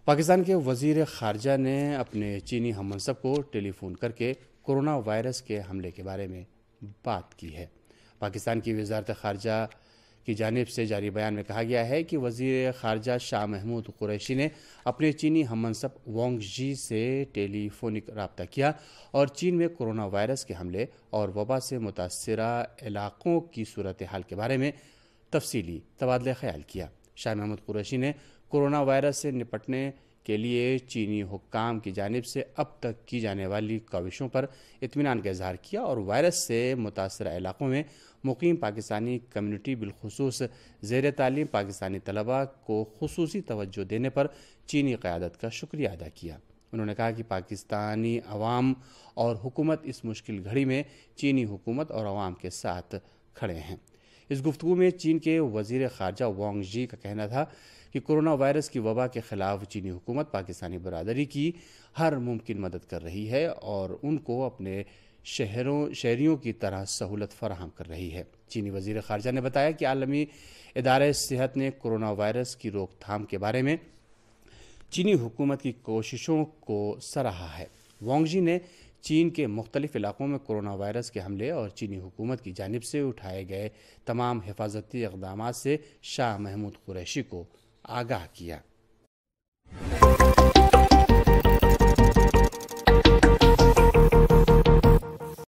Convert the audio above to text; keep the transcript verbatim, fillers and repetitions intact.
پاکستان کے وزیر خارجہ نے اپنے چینی ہم منصب کو ٹیلی فون کر کے کورونا وائرس کے حملے کے بارے میں بات کی ہے۔ پاکستان کی وزارت خارجہ کی جانب سے جاری بیان میں کہا گیا ہے کہ وزیر خارجہ شاہ محمود قریشی نے اپنے چینی ہم منصب وانگ جی سے ٹیلی فونک رابطہ کیا اور چین میں کورونا وائرس کے حملے اور وبا سے متاثرہ علاقوں کی صورتحال کے بارے میں تفصیلی تبادلہ خیال کیا۔ شاہ محمود قریشی نے کورونا وائرس سے نپٹنے کے لیے چینی حکام کی جانب سے اب تک کی جانے والی کوششوں پر اطمینان کا اظہار کیا اور وائرس سے متاثرہ علاقوں میں مقیم پاکستانی کمیونٹی بالخصوص زیر تعلیم پاکستانی طلباء کو خصوصی توجہ دینے پر چینی قیادت کا شکریہ ادا کیا۔ انہوں نے کہا کہ پاکستانی عوام اور حکومت اس مشکل گھڑی میں چینی حکومت اور عوام کے ساتھ کھڑے ہیں۔ اس گفتگو میں چین کے وزیر خارجہ وانگ جی کا کہنا تھا کہ کورونا وائرس کی وبا کے خلاف چینی حکومت پاکستانی برادری کی ہر ممکن مدد کر رہی ہے اور ان کو اپنے شہروں شہریوں کی طرح سہولت فراہم کر رہی ہے۔ چینی وزیر خارجہ نے بتایا کہ عالمی ادارہ صحت نے کورونا وائرس کی روک تھام کے بارے میں چینی حکومت کی کوششوں کو سراہا ہے۔ وانگ جی نے چین کے مختلف علاقوں میں کورونا وائرس کے حملے اور چینی حکومت کی جانب سے اٹھائے گئے تمام حفاظتی اقدامات سے شاہ محمود قریشی کو آگاہ کیا۔